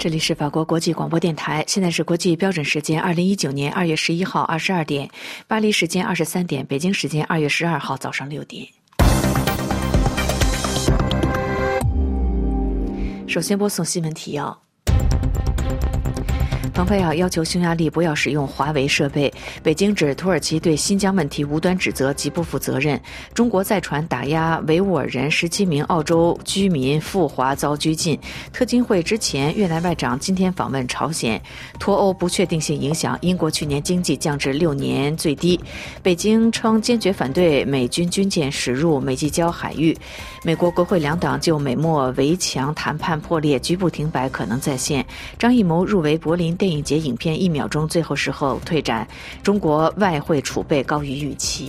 这里是法国国际广播电台，现在是国际标准时间2019年2月11号22点，巴黎时间23点，北京时间2月12号早上6点。首先播送新闻提要。蓬佩奥要求匈牙利不要使用华为设备，北京指土耳其对新疆问题无端指责极不负责任。中国再传打压维吾尔人，17名澳洲居民赴华遭拘禁。特金会之前，越南外长今天访问朝鲜。脱欧不确定性影响英国去年经济降至6年最低。北京称坚决反对美军军舰驶入美济礁海域。美国国会两党就美墨围墙谈判破裂，局部停摆可能再现。张艺谋入围柏林电影节影片1秒钟最后时候退展。中国外汇储备高于预期。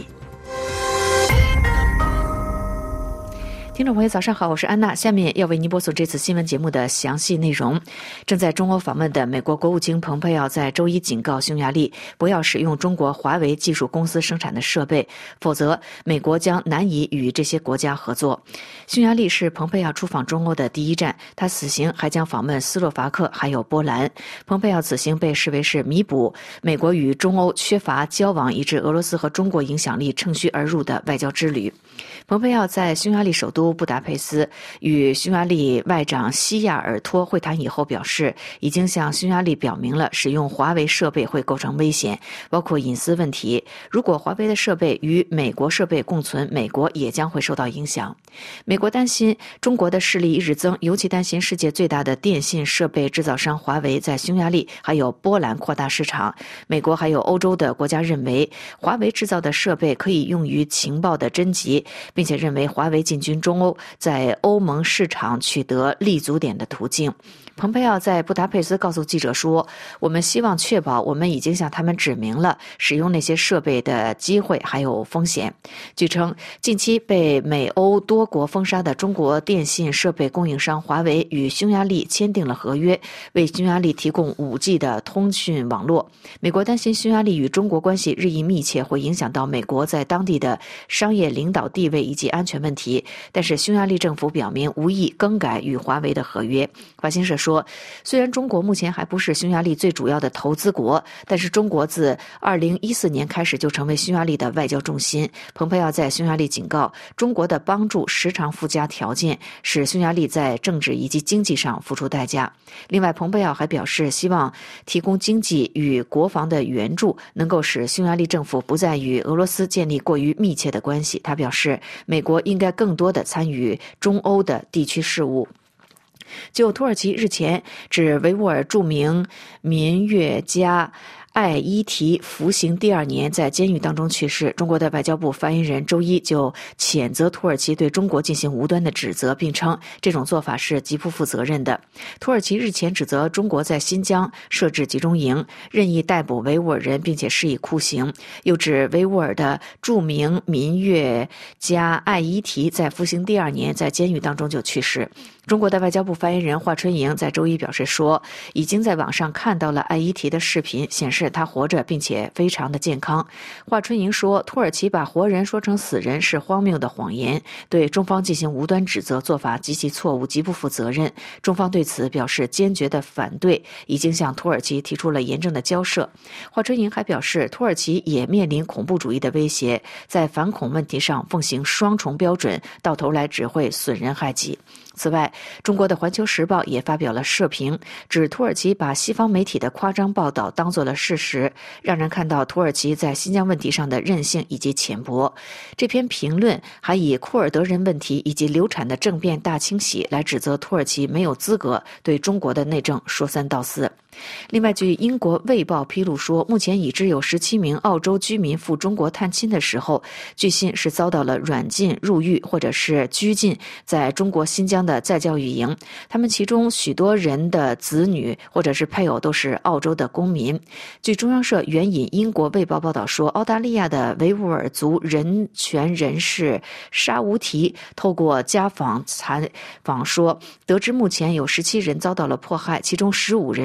听众朋友早上好，我是安娜，下面要为您播送这次新闻节目的详细内容。正在中欧访问的美国国务卿蓬佩奥在周一警告匈牙利不要使用中国华为技术公司生产的设备，否则美国将难以与这些国家合作。匈牙利是蓬佩奥出访中欧的第一站，他此行还将访问斯洛伐克还有波兰。蓬佩奥此行被视为是弥补美国与中欧缺乏交往以致俄罗斯和中国影响力乘虚而入的外交之旅。蓬佩奥在匈牙利首都布达佩斯与匈牙利外长西亚尔托会谈以后表示，已经向匈牙利表明了使用华为设备会构成危险，包括隐私问题。如果华为的设备与美国设备共存，美国也将会受到影响。美国担心中国的势力日增，尤其担心世界最大的电信设备制造商华为在匈牙利还有波兰扩大市场。美国还有欧洲的国家认为华为制造的设备可以用于情报的侦集，并且认为华为进军中欧在欧盟市场取得立足点的途径。蓬佩奥在布达佩斯告诉记者说，我们希望确保我们已经向他们指明了使用那些设备的机会还有风险。据称，近期被美欧多国封杀的中国电信设备供应商华为与匈牙利签订了合约，为匈牙利提供5G 的通讯网络。美国担心匈牙利与中国关系日益密切会影响到美国在当地的商业领导地位以及安全问题，但是匈牙利政府表明无意更改与华为的合约。法新社说，虽然中国目前还不是匈牙利最主要的投资国，但是中国自2014年开始就成为匈牙利的外交重心。蓬佩奥在匈牙利警告，中国的帮助时常附加条件，使匈牙利在政治以及经济上付出代价。另外，蓬佩奥还表示，希望提供经济与国防的援助能够使匈牙利政府不再与俄罗斯建立过于密切的关系。他表示，美国应该更多地参与中欧的地区事务。就土耳其日前指维吾尔著名民乐家艾伊提服刑第2年在监狱当中去世，中国的外交部发言人周一就谴责土耳其对中国进行无端的指责，并称这种做法是极不负责任的。土耳其日前指责中国在新疆设置集中营，任意逮捕维吾尔人并且施以酷刑，又指维吾尔的著名民乐家艾伊提在服刑第2年在监狱当中就去世。中国的外交部发言人华春莹在周一表示说，已经在网上看到了艾伊提的视频，显示他活着并且非常的健康。华春莹说，土耳其把活人说成死人是荒谬的谎言，对中方进行无端指责，做法极其错误，极不负责任。中方对此表示坚决的反对，已经向土耳其提出了严正的交涉。华春莹还表示，土耳其也面临恐怖主义的威胁，在反恐问题上奉行双重标准，到头来只会损人害己。此外，中国的《环球时报》也发表了社评，指土耳其把西方媒体的夸张报道当作了事实，让人看到土耳其在新疆问题上的任性以及浅薄。这篇评论还以库尔德人问题以及流产的政变大清洗来指责土耳其没有资格对中国的内政说三道四。另外，据英国《卫报》披露说，目前已知有17名澳洲居民赴中国探亲的时候，据信是遭到了软禁、入狱或者是拘禁在中国新疆的再教育营。他们其中许多人的子女或者是配偶都是澳洲的公民。据中央社援引英国《卫报》报道说，澳大利亚的维吾尔族人权人士沙乌提透过家访采访说，得知目前有17人遭到了迫害，其中15人是拥有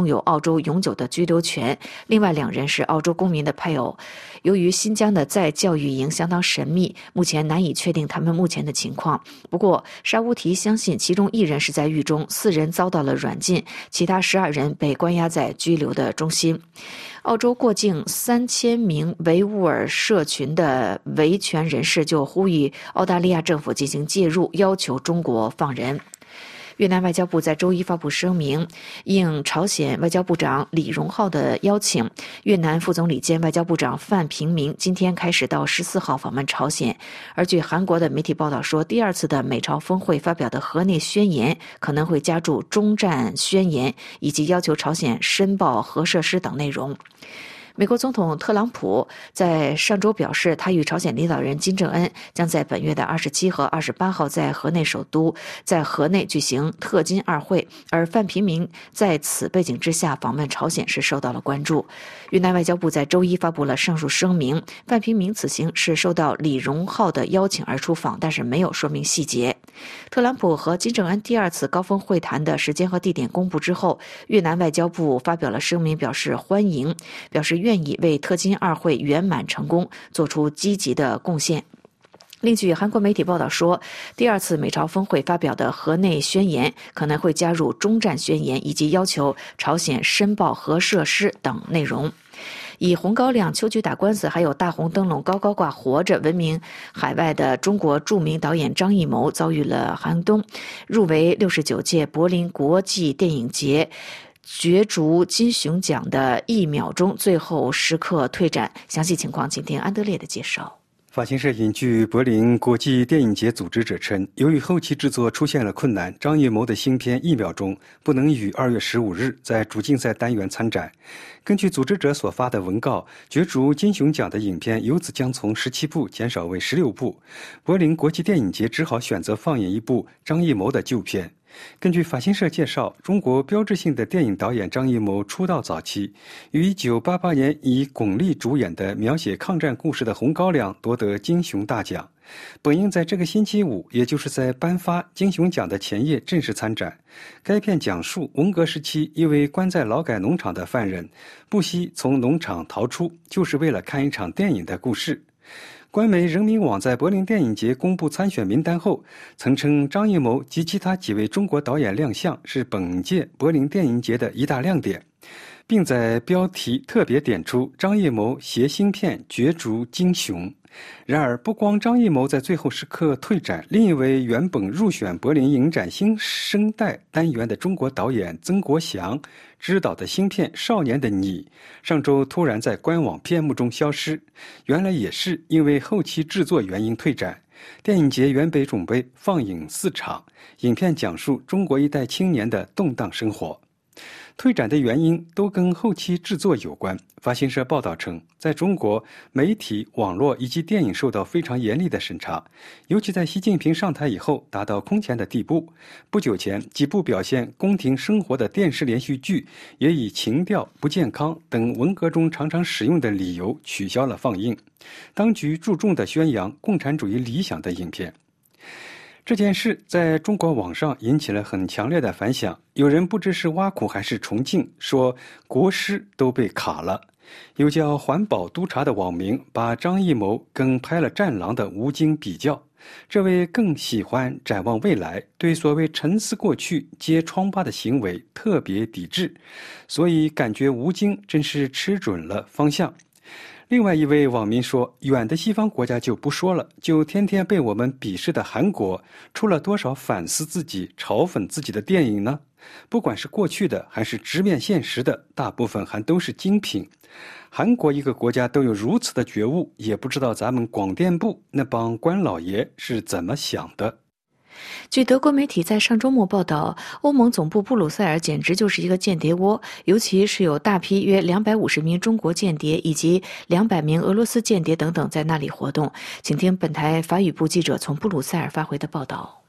有澳洲永久的居留权，另外2人是澳洲公民的配偶。由于新疆的再教育营相当神秘，目前难以确定他们目前的情况。不过沙乌提相信其中1人是在狱中，4人遭到了软禁，其他12人被关押在拘留的中心。澳洲过境3000名维吾尔社群的维权人士就呼吁澳大利亚政府进行介入，要求中国放人。越南外交部在周一发布声明，应朝鲜外交部长李荣浩的邀请，越南副总理兼外交部长范平明今天开始到14号访问朝鲜。而据韩国的媒体报道说，第2次的美朝峰会发表的河内宣言可能会加注终战宣言，以及要求朝鲜申报核设施等内容。美国总统特朗普在上周表示，他与朝鲜领导人金正恩将在本月的27和28号在河内首都在河内举行特金2会，而范平明在此背景之下访问朝鲜是受到了关注。越南外交部在周一发布了上述声明，范平明此行是受到李荣浩的邀请而出访，但是没有说明细节。特朗普和金正恩第2次高峰会谈的时间和地点公布之后，越南外交部发表了声明，表示欢迎，表示愿意为特金2会圆满成功做出积极的贡献。另据韩国媒体报道说，第2次美朝峰会发表的河内宣言可能会加入终战宣言，以及要求朝鲜申报核设施等内容。以红高粱、秋菊打官司还有大红灯笼高高挂活着闻名海外的中国著名导演张艺谋遭遇了寒冬，入围69届柏林国际电影节角逐金熊奖的1秒钟最后时刻退展。详细情况请听安德烈的介绍。 法新社引据柏林国际电影节组织者称，由于后期制作出现了困难，张艺谋的新片《1秒钟》不能于2月15日在主竞赛单元参展。根据组织者所发的文告，角逐金熊奖的影片由此将从17部减少为16部。柏林国际电影节只好选择放映一部张艺谋的旧片。根据法新社介绍，中国标志性的电影导演张艺谋出道早期，于1988年以巩俐主演的描写抗战故事的《红高粱》夺得金熊大奖。本应在这个星期五，也就是在颁发金熊奖的前夜正式参展。该片讲述文革时期一位关在劳改农场的犯人，不惜从农场逃出，就是为了看一场电影的故事。官媒人民网在柏林电影节公布参选名单后，曾称张艺谋及其他几位中国导演亮相是本届柏林电影节的一大亮点，并在标题特别点出张艺谋携新片角逐金熊。然而，不光张艺谋在最后时刻退展，另一位原本入选柏林影展新生代单元的中国导演曾国祥执导的新片《少年的你》上周突然在官网片目中消失，原来也是因为后期制作原因退展。电影节原本准备放映4场，影片讲述中国一代青年的动荡生活。退展的原因都跟后期制作有关。法新社报道称，在中国，媒体、网络以及电影受到非常严厉的审查，尤其在习近平上台以后达到空前的地步。不久前，几部表现宫廷生活的电视连续剧也以情调、不健康等文革中常常使用的理由取消了放映。当局注重地宣扬共产主义理想的影片。这件事在中国网上引起了很强烈的反响，有人不知是挖苦还是崇敬，说国师都被卡了。有叫环保督察的网民把张艺谋跟拍了《战狼》的吴京比较，这位更喜欢展望未来，对所谓沉思过去揭疮疤的行为特别抵制，所以感觉吴京真是吃准了方向。另外一位网民说，远的西方国家就不说了，就天天被我们鄙视的韩国，出了多少反思自己、嘲讽自己的电影呢？不管是过去的还是直面现实的，大部分还都是精品。韩国一个国家都有如此的觉悟，也不知道咱们广电部那帮官老爷是怎么想的。 据德国媒体在上周末报道，欧盟总部布鲁塞尔简直就是一个间谍窝，尤其是有大批约250名中国间谍以及200名俄罗斯间谍等等在那里活动。请听本台法语部记者从布鲁塞尔发回的报道。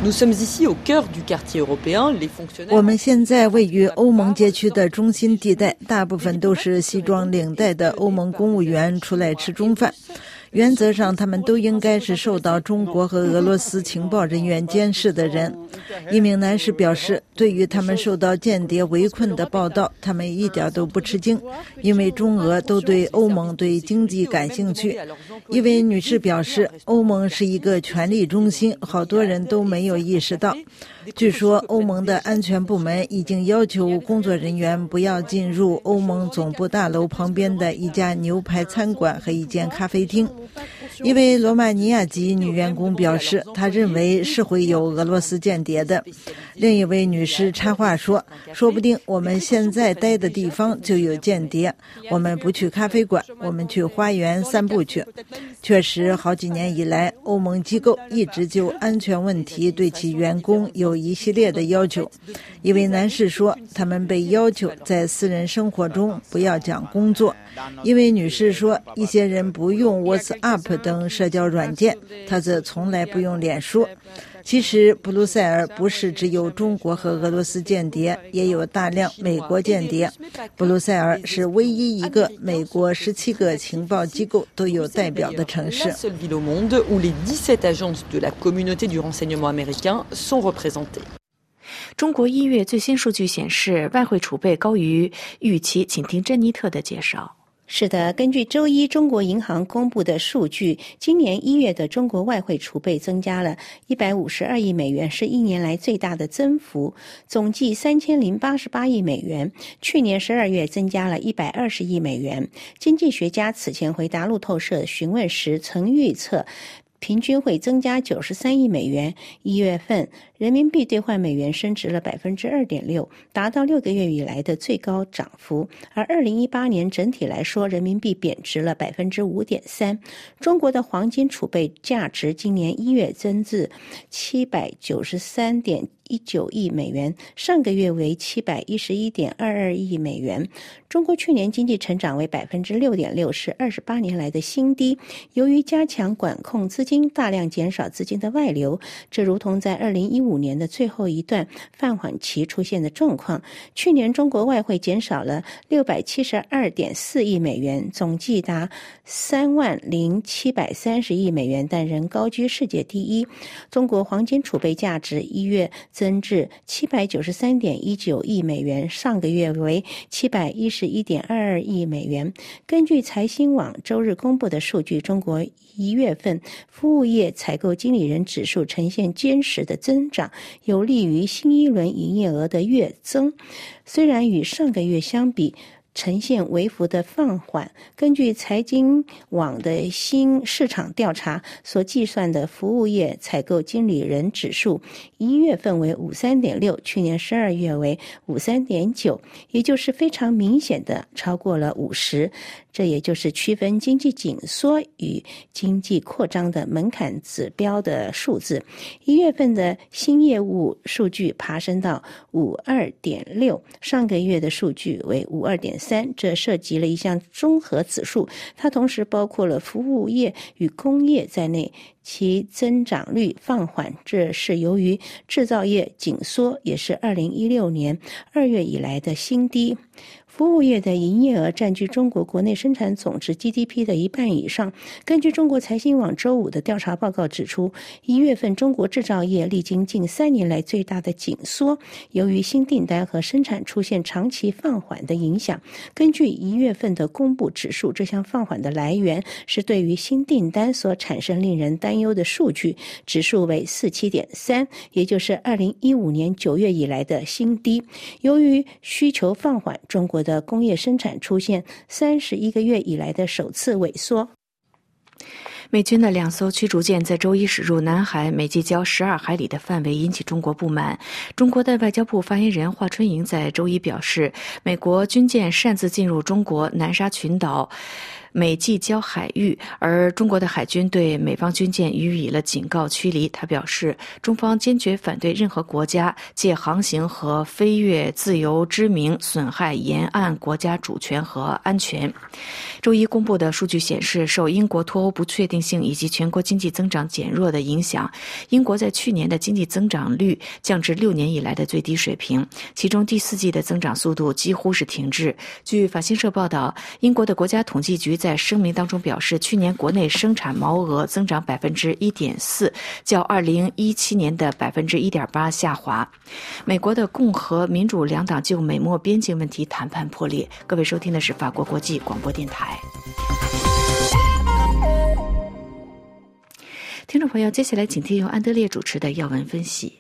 我们现在位于欧盟街区的中心地带，大部分都是西装领带的欧盟公务员出来吃中饭。 原则上他们都应该是受到中国和俄罗斯情报人员监视的人。一名男士表示，对于他们受到间谍围困的报道，他们一点都不吃惊，因为中俄都对欧盟对经济感兴趣。一位女士表示，欧盟是一个权力中心，好多人都没有意识到。据说欧盟的安全部门已经要求工作人员不要进入欧盟总部大楼旁边的一家牛排餐馆和一间咖啡厅。一位罗马尼亚籍女员工表示，她认为是会有俄罗斯间谍的。另一位女士插话说，说不定我们现在待的地方就有间谍，我们不去咖啡馆，我们去花园散步去。确实，好几年以来，欧盟机构一直就安全问题对其员工有一系列的要求。一位男士说，他们被要求在私人生活中不要讲工作。一位女士说，一些人不用 WhatsApp 等社交软件，她则从来不用脸书。其实布鲁塞尔不是只有中国和俄罗斯间谍，也有大量美国间谍。布鲁塞尔是唯一一个美国17个情报机构都有代表的城市。 中国1月最新数据显示，外汇储备高于预期，请听珍妮特的介绍。 是的，根据周一中国银行公布的数据，今年1月的中国外汇储备增加了152亿美元，是1年来最大的增幅，总计3088亿美元。去年12月增加了120亿美元。经济学家此前回答路透社询问时曾预测，平均会增加93亿美元。1月份人民币兑换美元升值了 2.6%， 达到6个月以来的最高涨幅。而2018年整体来说，人民币贬值了 5.3%。 中国的黄金储备价值今年1月增至793.19亿美元，上个月为711.22亿美元。中国去年经济成长为 6.6%， 是28年来的新低。由于加强管控资金，大量减少资金的外流，这如同在2015年的最后一段放缓期出现的状况。去年中国外汇减少了 672.4亿美元，总计达30730亿美元，但仍高居世界第一。中国黄金储备价值1月增至 793.19亿美元，上个月为 711.22亿美元。根据财新网周日公布的数据，中国1月份服务业采购经理人指数呈现坚实的增长，有利于新一轮营业额的跃增。虽然与上个月相比呈现微幅的放缓，根据财经网的新市场调查所计算的服务业采购经理人指数1月份为 53.6， 去年12月为 53.9， 也就是非常明显的超过了50。这也就是区分经济紧缩与经济扩张的门槛指标的数字。1月份的新业务数据爬升到 52.6， 上个月的数据为 52.3， 这涉及了一项综合指数，它同时包括了服务业与工业在内，其增长率放缓，这是由于制造业紧缩，也是2016年2月以来的新低。服务业的营业额占据中国国内生产总值 GDP 的一半以上。根据中国财新网周五的调查报告指出，1月份中国制造业历经近3年来最大的紧缩，由于新订单和生产出现长期放缓的影响。根据1月份的公布指数，这项放缓的来源是对于新订单所产生令人担忧的数据，指数为 47.3， 也就是2015年9月以来的新低。由于需求放缓，中国的工业生产出现31个月以来的首次萎缩。 美军的2艘驱逐舰在周一驶入南海美济礁12海里的范围，引起中国不满。中国的外交部发言人华春莹在周一表示，美国军舰擅自进入中国南沙群岛美济礁海域，而中国的海军对美方军舰予以了警告驱离。他表示，中方坚决反对任何国家借航行和飞越自由之名损害沿岸国家主权和安全。周一公布的数据显示，受英国脱欧不确定性以及全国经济增长减弱的影响，英国在去年的经济增长率降至6年以来的最低水平，其中第4季的增长速度几乎是停滞。据法新社报道，英国的国家统计局在声明当中表示，去年国内生产毛额增长 1.4%， 较2017年的 1.8% 下滑。美国的共和民主两党就美墨边境问题谈判破裂。各位收听的是法国国际广播电台。听众朋友，接下来请听由安德烈主持的要闻分析。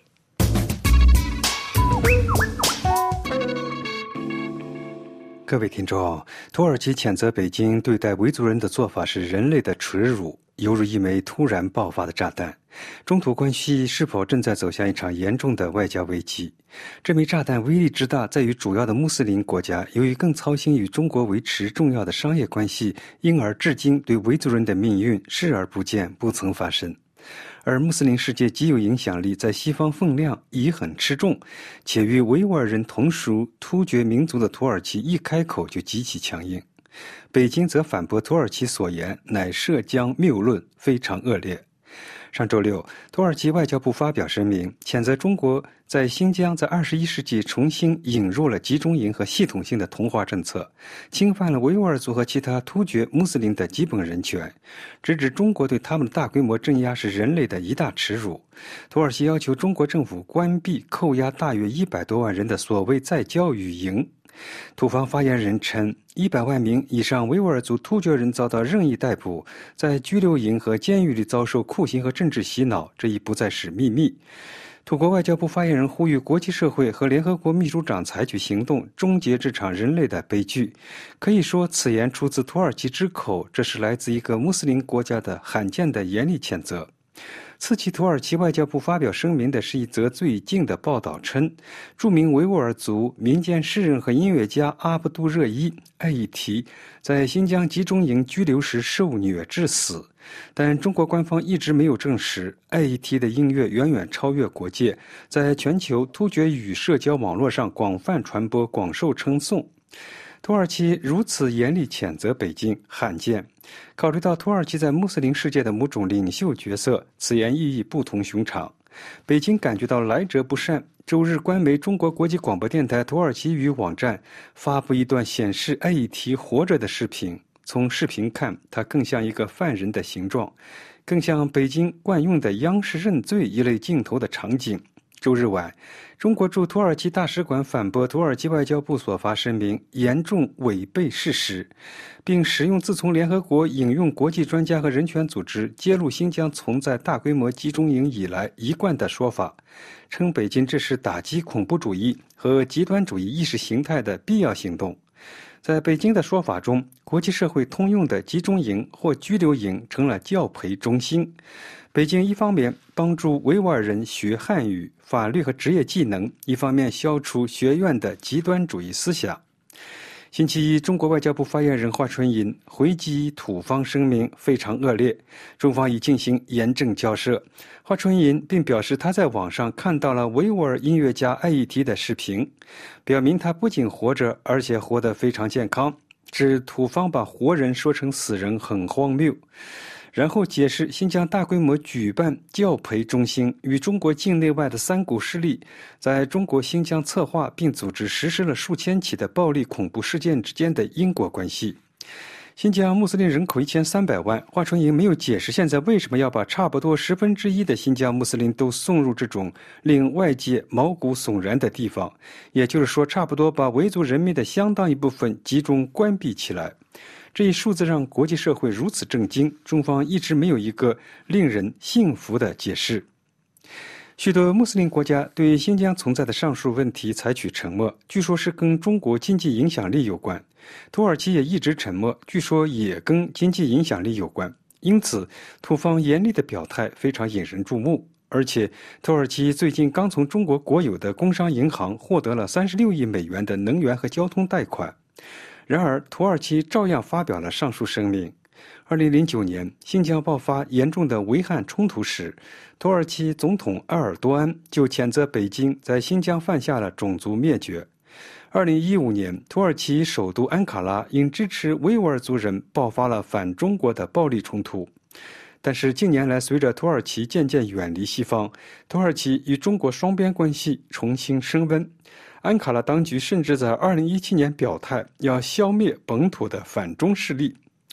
各位听众，土耳其谴责北京对待维族人的做法是人类的耻辱，犹如一枚突然爆发的炸弹。中土关系是否正在走向一场严重的外交危机？这枚炸弹威力之大，在于主要的穆斯林国家由于更操心与中国维持重要的商业关系，因而至今对维族人的命运视而不见，不曾发生。而穆斯林世界极有影响力，在西方分量已很吃重，且与维吾尔人同属突厥民族的土耳其一开口就极其强硬。北京则反驳土耳其所言乃涉疆谬论，非常恶劣。上周六，土耳其外交部发表声明，谴责中国在新疆在21世纪重新引入了集中营和系统性的同化政策，侵犯了维吾尔族和其他突厥穆斯林的基本人权，直指中国对他们的大规模镇压是人类的一大耻辱。土耳其要求中国政府关闭扣押大约100多万人的所谓再教育营。土方发言人称，100万名以上维吾尔族突厥人遭到任意逮捕，在拘留营和监狱里遭受酷刑和政治洗脑，这已不再是秘密。土国外交部发言人呼吁国际社会和联合国秘书长采取行动，终结这场人类的悲剧。可以说，此言出自土耳其之口，这是来自一个穆斯林国家的罕见的严厉谴责。次期土耳其外交部发表声明的是一则最近的报道称，著名维吾尔族民间诗人和音乐家阿卜杜热伊艾依提在新疆集中营拘留时受虐致死，但中国官方一直没有证实。艾依提的音乐远远超越国界，在全球突厥语社交网络上广泛传播，广受称颂。土耳其如此严厉谴责北京，罕见。考虑到土耳其在穆斯林世界的某种领袖角色，此言意义不同寻常。北京感觉到来者不善，周日官媒中国国际广播电台土耳其语网站发布一段显示艾依提活着的视频。从视频看，他更像一个犯人的形状，更像北京惯用的央视认罪一类镜头的场景。周日晚，中国驻土耳其大使馆反驳土耳其外交部所发声明严重违背事实，并使用自从联合国引用国际专家和人权组织揭露新疆存在大规模集中营以来一贯的说法，称北京这是打击恐怖主义和极端主义意识形态的必要行动。在北京的说法中，国际社会通用的集中营或拘留营成了教培中心。北京一方面帮助维吾尔人学汉语、法律和职业技能，一方面消除学院的极端主义思想。星期一，中国外交部发言人华春莹回击土方声明非常恶劣，中方已进行严正交涉。华春莹并表示，他在网上看到了维吾尔音乐家艾依提的视频，表明他不仅活着，而且活得非常健康，指土方把活人说成死人很荒谬。然后解释新疆大规模举办教培中心与中国境内外的三股势力在中国新疆策划并组织实施了数千起的暴力恐怖事件之间的因果关系。新疆穆斯林人口1300万，华春莹没有解释现在为什么要把差不多1/10的新疆穆斯林都送入这种令外界毛骨悚然的地方，也就是说，差不多把维族人民的相当一部分集中关闭起来。这一数字让国际社会如此震惊，中方一直没有一个令人信服的解释。许多穆斯林国家对新疆存在的上述问题采取沉默，据说是跟中国经济影响力有关。土耳其也一直沉默，据说也跟经济影响力有关。因此，土方严厉的表态非常引人注目。而且，土耳其最近刚从中国国有的工商银行获得了36亿美元的能源和交通贷款。然而，土耳其照样发表了上述声明。2009年，新疆爆发严重的维汉冲突时，土耳其总统埃尔多安就谴责北京在新疆犯下了种族灭绝。2015年，土耳其首都安卡拉因支持维吾尔族人爆发了反中国的暴力冲突。但是近年来，随着土耳其渐渐远离西方，土耳其与中国双边关系重新升温。安卡拉当局甚至在2017年表态要消灭本土的反中势力。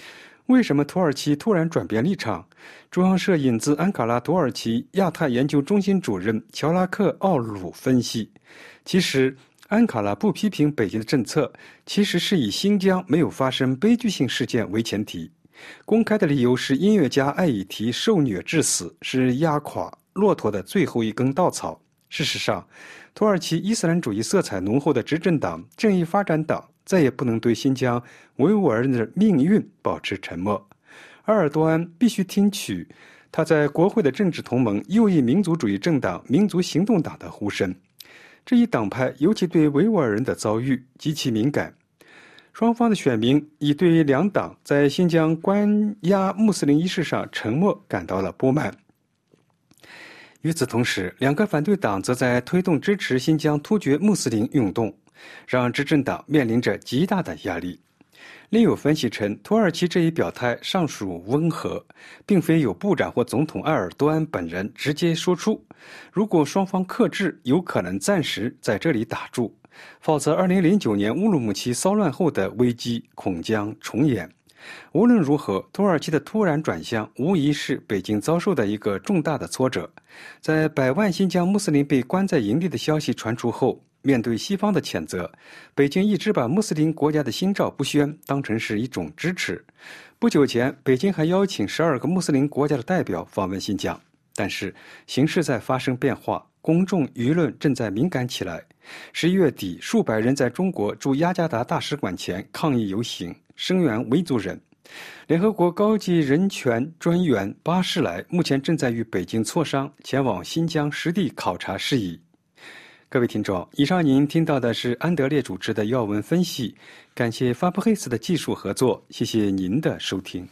为什么土耳其突然转变立场？中央社引自安卡拉土耳其亚太研究中心主任乔拉克·奥鲁分析，其实安卡拉不批评北京的政策，其实是以新疆没有发生悲剧性事件为前提。公开的理由是音乐家艾以提受虐致死，是压垮骆驼的最后一根稻草。事实上，土耳其伊斯兰主义色彩浓厚的执政党正义发展党再也不能对新疆维吾尔人的命运保持沉默。埃尔多安必须听取他在国会的政治同盟右翼民族主义政党民族行动党的呼声。这一党派尤其对维吾尔人的遭遇极其敏感。双方的选民已对两党在新疆关押穆斯林一事上沉默感到了不满。与此同时，两个反对党则在推动支持新疆突厥穆斯林运动，让执政党面临着极大的压力。另有分析称，土耳其这一表态尚属温和，并非有部长或总统埃尔多安本人直接说出。如果双方克制，有可能暂时在这里打住，否则2009年乌鲁木齐骚乱后的危机恐将重演。无论如何，土耳其的突然转向无疑是北京遭受的一个重大的挫折。在100万新疆穆斯林被关在营地的消息传出后，面对西方的谴责，北京一直把穆斯林国家的心照不宣当成是一种支持。不久前，北京还邀请12个穆斯林国家的代表访问新疆。但是形势在发生变化，公众舆论正在敏感起来。11月底，数百人在中国驻雅加达大使馆前抗议游行，声援维族人。联合国高级人权专员巴士莱目前正在与北京磋商前往新疆实地考察事宜。各位听众，以上您听到的是安德烈主持的要闻分析，感谢法布黑斯的技术合作，谢谢您的收听。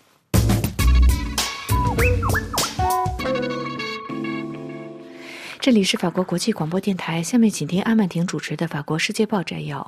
这里是法国国际广播电台，下面请听阿曼婷主持的法国世界报摘要。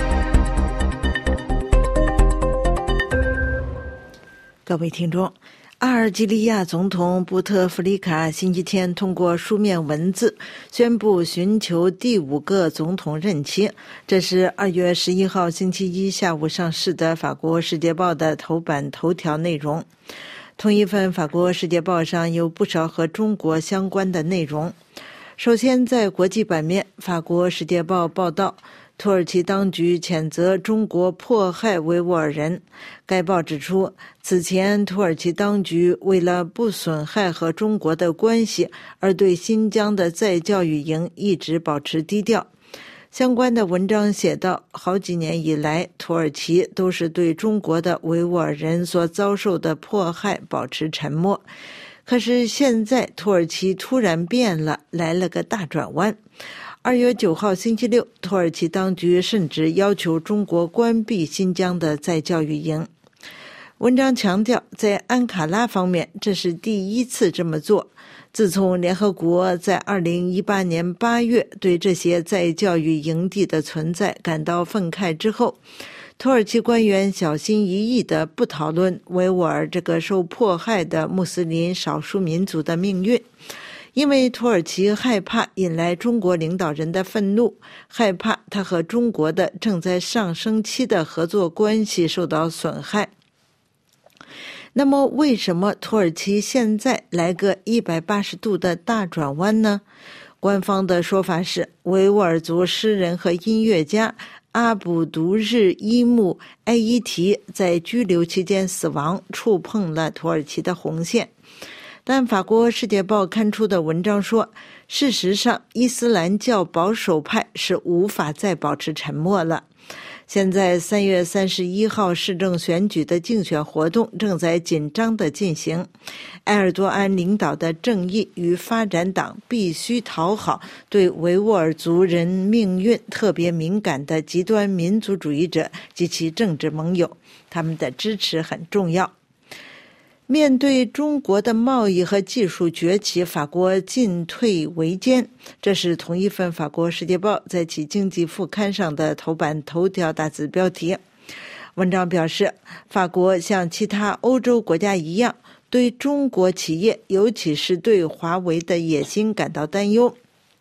各位听众，阿尔及利亚总统布特弗利卡星期天通过书面文字宣布寻求第5个总统任期，这是2月11号星期一下午上市的法国世界报的头版头条内容。同一份法国世界报上有不少和中国相关的内容。首先，在国际版面，法国世界报报道，土耳其当局谴责中国迫害维吾尔人。该报指出，此前土耳其当局为了不损害和中国的关系，而对新疆的再教育营一直保持低调。相关的文章写道，好几年以来，土耳其都是对中国的维吾尔人所遭受的迫害保持沉默。可是现在土耳其突然变了，来了个大转弯。2月9号星期六，土耳其当局甚至要求中国关闭新疆的再教育营。文章强调，在安卡拉方面，这是第一次这么做。自从联合国在2018年8月对这些再教育营地的存在感到愤慨之后，土耳其官员小心翼翼地不讨论维吾尔这个受迫害的穆斯林少数民族的命运，因为土耳其害怕引来中国领导人的愤怒，害怕他和中国的正在上升期的合作关系受到损害。那么为什么土耳其现在来个180度的大转弯呢？官方的说法是，维吾尔族诗人和音乐家阿卜杜日伊木埃伊提在拘留期间死亡，触碰了土耳其的红线。但法国世界报刊出的文章说，事实上伊斯兰教保守派是无法再保持沉默了。现在3月31号市政选举的竞选活动正在紧张地进行，埃尔多安领导的正义与发展党必须讨好对维吾尔族人命运特别敏感的极端民族主义者及其政治盟友，他们的支持很重要。面对中国的贸易和技术崛起，法国进退维艰，这是同一份法国世界报在其经济副刊上的头版头条大字标题。文章表示，法国像其他欧洲国家一样，对中国企业，尤其是对华为的野心感到担忧。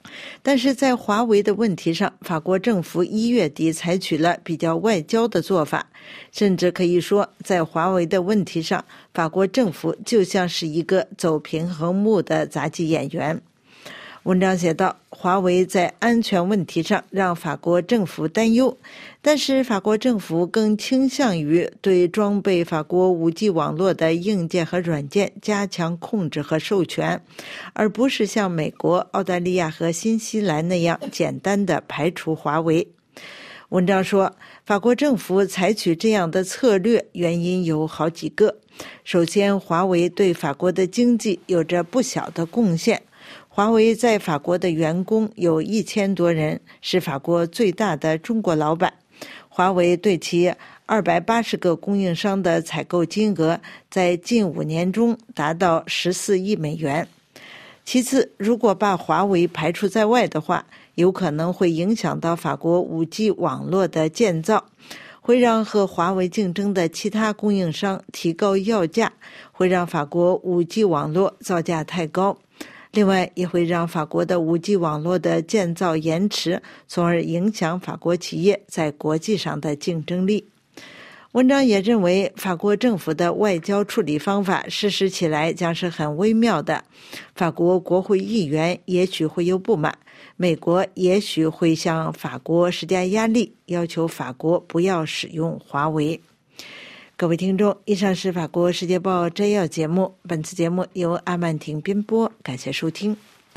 但是在华为的问题上，法国政府1月底采取了比较外交的做法，甚至可以说，在华为的问题上，法国政府就像是一个走平衡木的杂技演员。文章写道，华为在安全问题上让法国政府担忧，但是法国政府更倾向于对装备法国 5G 网络的硬件和软件加强控制和授权，而不是像美国、澳大利亚和新西兰那样简单的排除华为。文章说，法国政府采取这样的策略原因有好几个。首先，华为对法国的经济有着不小的贡献。华为在法国的员工有1000多人，是法国最大的中国老板。华为对其280个供应商的采购金额在近5年中达到14亿美元。其次，如果把华为排除在外的话，有可能会影响到法国 5G 网络的建造，会让和华为竞争的其他供应商提高要价，会让法国 5G 网络造价太高。另外，也会让法国的 5G 网络的建造延迟，从而影响法国企业在国际上的竞争力。文章也认为，法国政府的外交处理方法实施起来将是很微妙的。法国国会议员也许会有不满，美国也许会向法国施加压力，要求法国不要使用华为。各位听众，以上是法国世界报摘要节目，本次节目由阿曼婷编播，感谢收听。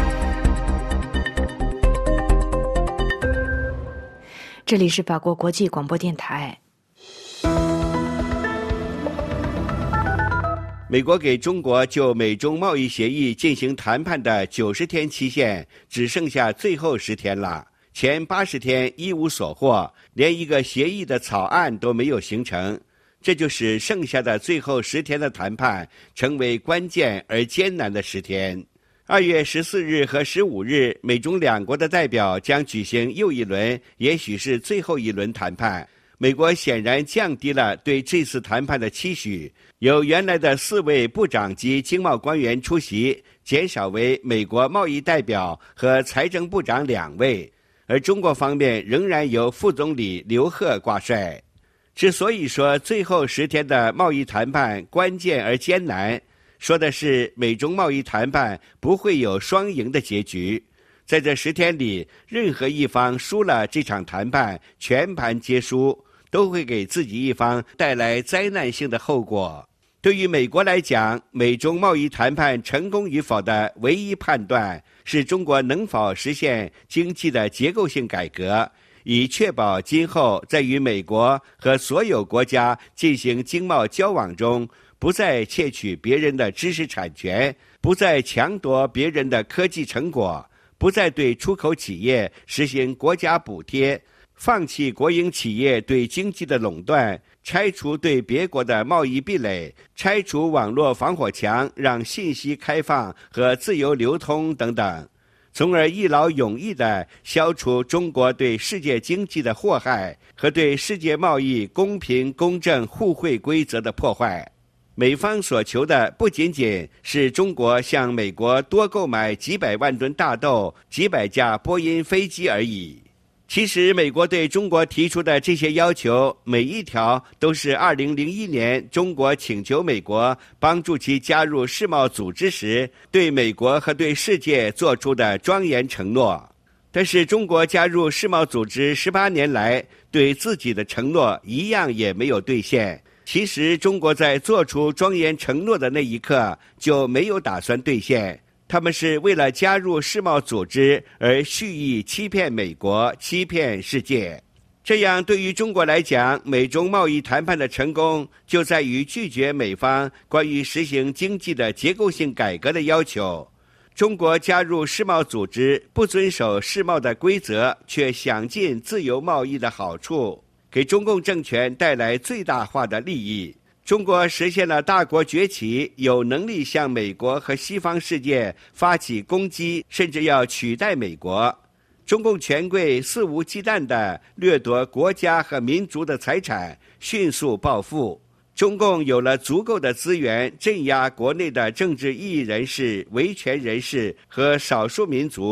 这里是法国国际广播电台。 美国给中国就美中贸易协议进行谈判的90天期限只剩下最后10天了，前80天一无所获，连一个协议的草案都没有形成。这就使剩下的最后10天的谈判成为关键而艰难的10天。2月14日和15日，美中两国的代表将举行又一轮，也许是最后一轮谈判。美国显然降低了对这次谈判的期许，由原来的4位部长级经贸官员出席，减少为美国贸易代表和财政部长2位，而中国方面仍然由副总理刘鹤挂帅。之所以说最后10天的贸易谈判关键而艰难，说的是美中贸易谈判不会有双赢的结局。在这10天里，任何一方输了这场谈判，全盘皆输，都会给自己一方带来灾难性的后果。对于美国来讲，美中贸易谈判成功与否的唯一判断是中国能否实现经济的结构性改革，以确保今后在与美国和所有国家进行经贸交往中，不再窃取别人的知识产权，不再抢夺别人的科技成果，不再对出口企业实行国家补贴，放弃国营企业对经济的垄断，拆除对别国的贸易壁垒，拆除网络防火墙，让信息开放和自由流通等等，从而一劳永逸地消除中国对世界经济的祸害和对世界贸易公平公正互惠规则的破坏。美方所求的不仅仅是中国向美国多购买几百万吨大豆、几百架波音飞机而已。其实美国对中国提出的这些要求，每一条都是2001年中国请求美国帮助其加入世贸组织时，对美国和对世界做出的庄严承诺。但是中国加入世贸组织18年来，对自己的承诺一样也没有兑现。其实中国在做出庄严承诺的那一刻就没有打算兑现，他们是为了加入世贸组织而蓄意欺骗美国，欺骗世界。这样对于中国来讲，美中贸易谈判的成功就在于拒绝美方关于实行经济的结构性改革的要求。中国加入世贸组织，不遵守世贸的规则，却享尽自由贸易的好处，给中共政权带来最大化的利益。中国实现了大国崛起，有能力向美国和西方世界发起攻击，甚至要取代美国。中共权贵肆无忌惮地掠夺国家和民族的财产，迅速暴富。中共有了足够的资源镇压国内的政治异议人士、维权人士和少数民族。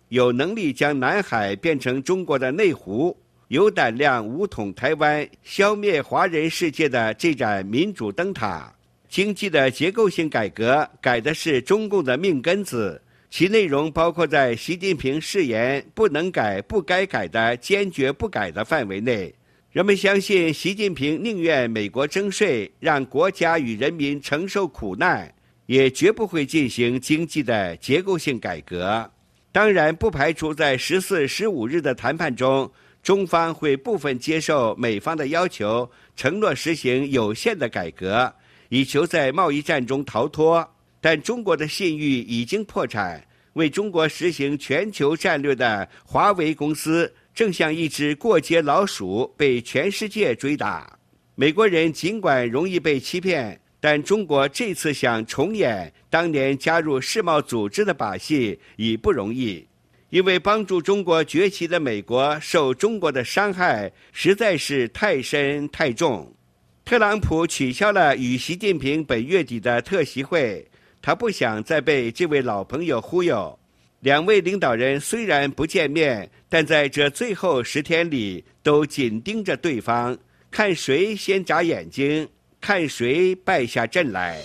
有能力将南海变成中国的内湖，有胆量武统台湾，消灭华人世界的这盏民主灯塔。经济的结构性改革改的是中共的命根子，其内容包括在习近平誓言不能改、不该改的坚决不改的范围内。人们相信习近平宁愿美国征税，让国家与人民承受苦难，也绝不会进行经济的结构性改革。当然，不排除在14、15日的谈判中，中方会部分接受美方的要求，承诺实行有限的改革，以求在贸易战中逃脱。但中国的信誉已经破产，为中国实行全球战略的华为公司正像一只过街老鼠，被全世界追打。美国人尽管容易被欺骗，但中国这次想重演当年加入世贸组织的把戏已不容易，因为帮助中国崛起的美国受中国的伤害实在是太深太重。特朗普取消了与习近平本月底的特席会，他不想再被这位老朋友忽悠。两位领导人虽然不见面，但在这最后10天里都紧盯着对方，看谁先眨眼睛，看谁败下阵来。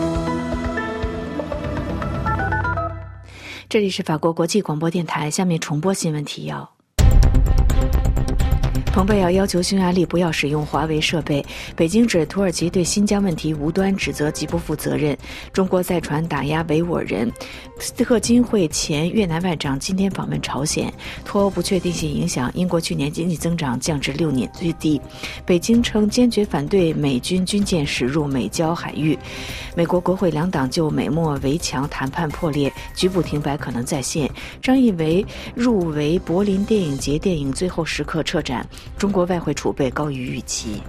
这里是法国国际广播电台，下面重播新闻提要。蓬佩奥要求匈牙利不要使用华为设备。北京指土耳其对新疆问题无端指责极不负责任。中国再传打压维吾尔人。特金会前越南外长今天访问朝鲜。脱欧不确定性影响英国去年经济增长降至6年最低。北京称坚决反对美军军舰驶入美礁海域。美国国会两党就美墨围墙谈判破裂，局部停摆可能再现。张艺谋入围柏林电影节电影最后时刻撤展。中国外汇储备高于预期。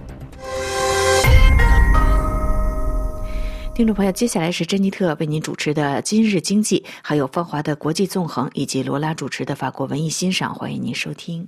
听众朋友，接下来是珍妮特为您主持的今日经济，还有芳华的国际纵横，以及罗拉主持的法国文艺欣赏，欢迎您收听。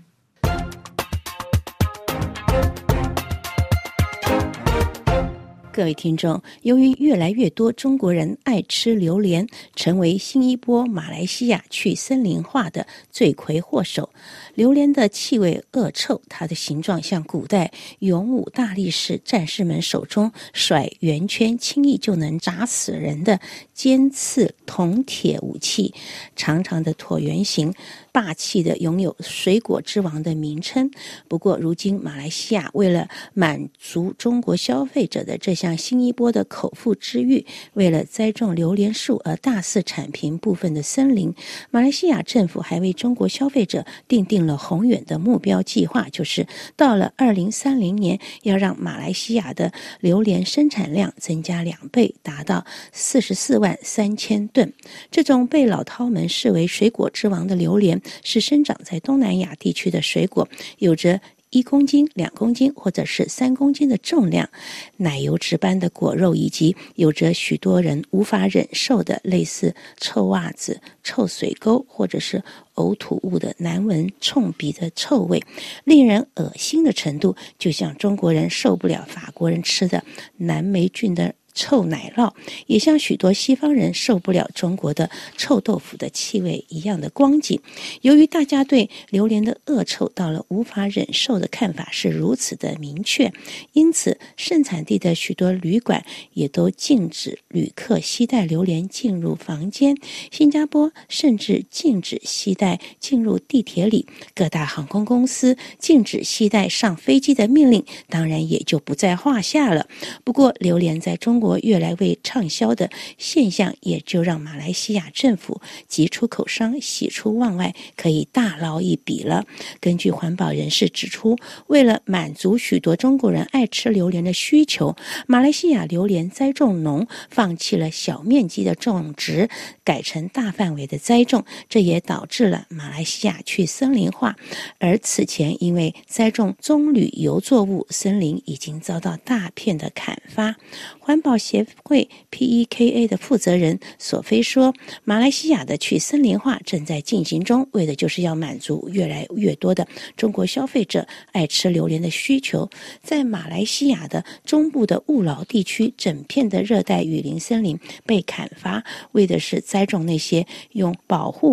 各位听众，由于越来越多中国人爱吃榴莲，成为新一波马来西亚去森林化的罪魁祸首。榴莲的气味恶臭，它的形状像古代勇武大力士战士们手中甩圆圈轻易就能砸死人的尖刺铜铁武器，长长的椭圆形，霸气的拥有水果之王的名称。不过如今马来西亚为了满足中国消费者的这项新一波的口腹之欲，为了栽种榴莲树而大肆铲平部分的森林，马来西亚政府还为中国消费者订定了宏远的目标计划，就是到了2030年要让马来西亚的榴莲生产量增加2倍，达到44万3千吨。这种被老饕们视为水果之王的榴莲是生长在东南亚地区的水果，有着1公斤、2公斤或者是3公斤的重量，奶油质般的果肉，以及有着许多人无法忍受的类似臭袜子、臭水沟或者是呕吐物的难闻冲鼻的臭味，令人恶心的程度，就像中国人受不了法国人吃的蓝莓菌的臭奶酪，也像许多西方人受不了中国的臭豆腐的气味一样的光景。由于大家对榴莲的恶臭到了无法忍受的看法是如此的明确，因此盛产地的许多旅馆也都禁止旅客携带榴莲进入房间，新加坡甚至禁止携带进入地铁里，各大航空公司禁止携带上飞机的命令当然也就不在话下了。不过榴莲在中国越来越畅销的现象，也就让马来西亚政府及出口商喜出望外，可以大捞一笔了。根据环保人士指出，为了满足许多中国人爱吃榴莲的需求，马来西亚榴莲栽种农放弃了小面积的种植，改成大范围的栽种，这也导致了马来西亚去森林化。而此前因为栽种棕榈油作物，森林已经遭到大片的砍伐。环保协会 PEKA 的负责人索菲说，马来西亚的去森林化正在进行中，为的就是要满足越来越多的中国消费者爱吃榴莲的需求。在马来西亚的中部的务劳地区，整片的热带雨林森林被砍伐，为的是栽种那些用保护网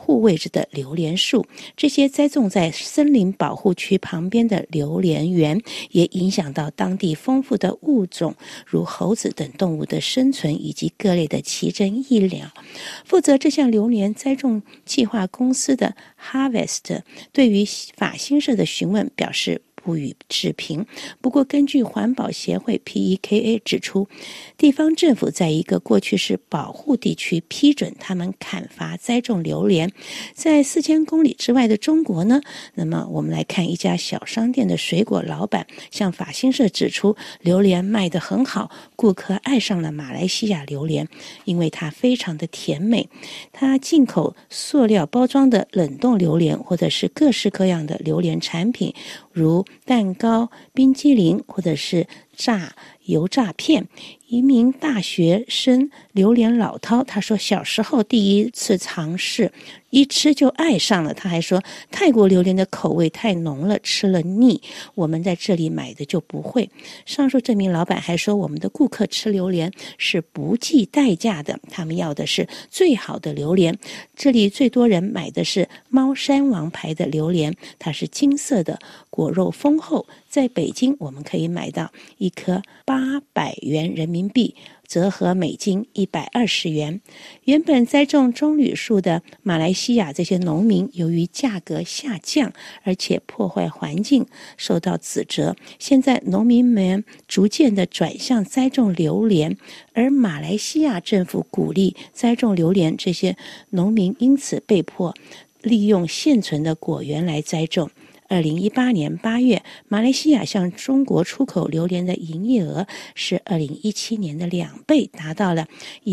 护卫着的榴莲树。这些栽种在森林保护区旁边的榴莲园也影响到当地丰富的物种，如猴子等动物的生存以及各类的奇珍异鸟。负责这项榴莲栽种计划公司的 Harvest 对于法新社的询问表示不予置评。不过根据环保协会 PEKA 指出，地方政府在一个过去是保护地区批准他们砍伐栽种榴莲。在4000公里之外的中国呢，那么我们来看一家小商店的水果老板向法新社指出，榴莲卖得很好，顾客爱上了马来西亚榴莲，因为它非常的甜美。它进口塑料包装的冷冻榴莲，或者是各式各样的榴莲产品，如蛋糕、冰激凌或者是油炸片。一名大学生榴莲老饕他说，小时候第一次尝试，一吃就爱上了。他还说，泰国榴莲的口味太浓了，吃了腻，我们在这里买的就不会。上述这名老板还说，我们的顾客吃榴莲是不计代价的，他们要的是最好的榴莲。这里最多人买的是猫山王牌的榴莲，它是金色的，果肉丰厚。在北京我们可以买到一颗800元人民币，折合美金120元。原本栽种棕榈树的马来西亚这些农民，由于价格下降，而且破坏环境，受到指责。现在农民们逐渐的转向栽种榴莲，而马来西亚政府鼓励栽种榴莲，这些农民因此被迫利用现存的果园来栽种。2018年8月，马来西亚向中国出口榴莲的营业额是2017年的2倍，达到了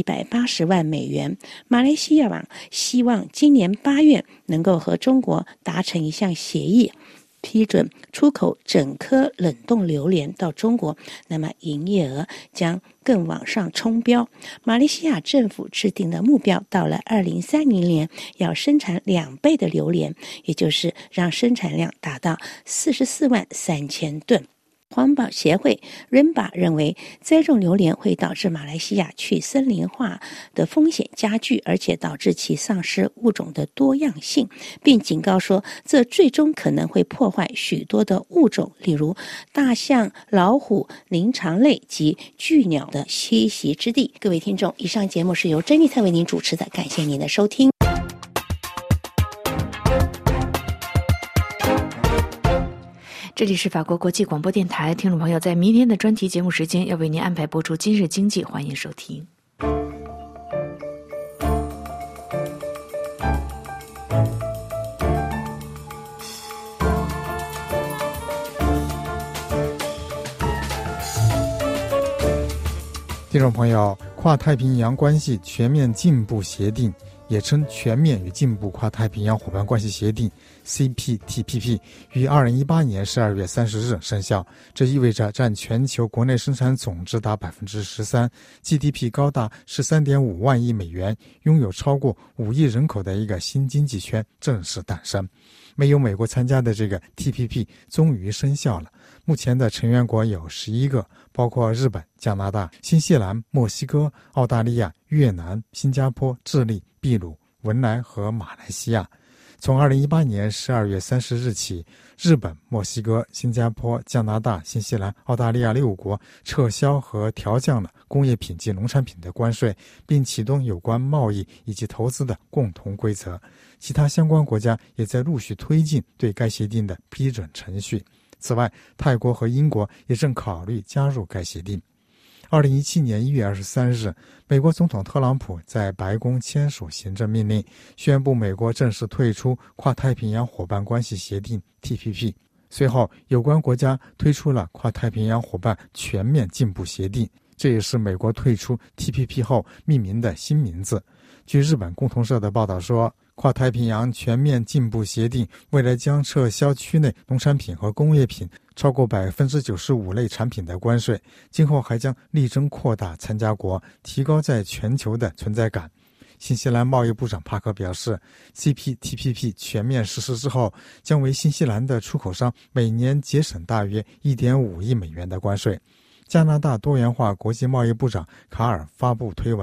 180万美元。马来西亚希望今年8月能够和中国达成一项协议，批准出口整颗冷冻榴莲到中国，那么营业额将更往上冲标。马来西亚政府制定的目标，到了2030年要生产2倍的榴莲，也就是让生产量达到44万3000吨。环保协会 RIMBA 认为，栽种榴莲会导致马来西亚去森林化的风险加剧，而且导致其丧失物种的多样性，并警告说，这最终可能会破坏许多的物种，例如大象、老虎、灵长类及巨鸟的栖息之地。各位听众，以上节目是由珍妮特为您主持的，感谢您的收听。 这里是法国国际广播电台，听众朋友，在明天的专题节目时间要为您安排播出今日经济，欢迎收听。 听众朋友，跨太平洋关系全面进步协定，也称全面与进步跨太平洋伙伴关系协定 CPTPP 于2018年12月30日生效。这意味着占全球国内生产总值达 13%， GDP 高达 13.5万亿美元，拥有超过5亿人口的一个新经济圈正式诞生。没有美国参加的这个 TPP 终于生效了。目前的成员国有11个，包括日本、加拿大、新西兰、墨西哥、澳大利亚、越南、新加坡、智利、秘鲁、文莱和马来西亚。从2018年12月30日起，日本、墨西哥、新加坡、加拿大、新西兰、澳大利亚6国撤销和调降了工业品及农产品的关税，并启动有关贸易以及投资的共同规则。其他相关国家也在陆续推进对该协定的批准程序。此外，泰国和英国也正考虑加入该协定。2017年1月23日，美国总统特朗普在白宫签署行政命令，宣布美国正式退出跨太平洋伙伴关系协定 TPP。随后，有关国家推出了跨太平洋伙伴全面进步协定，这也是美国退出 TPP 后命名的新名字。据日本共同社的报道说，跨太平洋全面进步协定未来将撤销区内农产品和工业品超过 95% 类产品的关税，今后还将力争扩大参加国，提高在全球的存在感。新西兰贸易部长帕克表示， CPTPP 全面实施之后，将为新西兰的出口商每年节省大约 1.5 亿美元的关税。加拿大多元化国际贸易部长卡尔发布推文，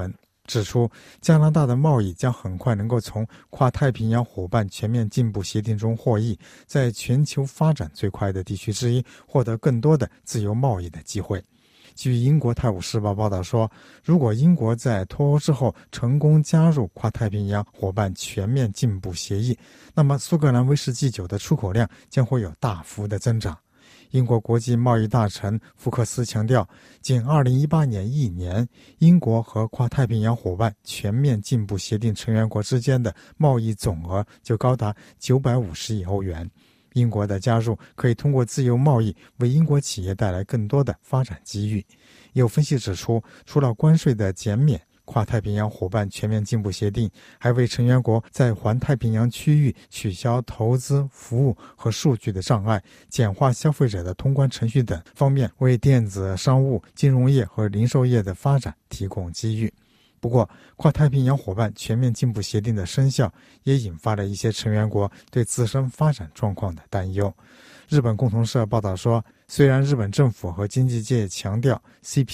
指出加拿大的贸易将很快能够从跨太平洋伙伴全面进步协定中获益，在全球发展最快的地区之一获得更多的自由贸易的机会。据英国《泰晤士报》报道说，如果英国在脱欧之后成功加入跨太平洋伙伴全面进步协议，那么苏格兰威士忌酒的出口量将会有大幅的增长。英国国际贸易大臣福克斯强调，仅2018年一年，英国和跨太平洋伙伴全面进步协定成员国之间的贸易总额就高达950亿欧元。英国的加入可以通过自由贸易为英国企业带来更多的发展机遇。有分析指出，除了关税的减免，跨太平洋伙伴全面进步协定还为成员国在环太平洋区域取消投资、服务和数据的障碍，简化消费者的通关程序等方面，为电子商务、金融业和零售业的发展提供机遇。不过，跨太平洋伙伴全面进步协定的生效也引发了一些成员国对自身发展状况的担忧。日本共同社报道说，虽然日本政府和经济界强调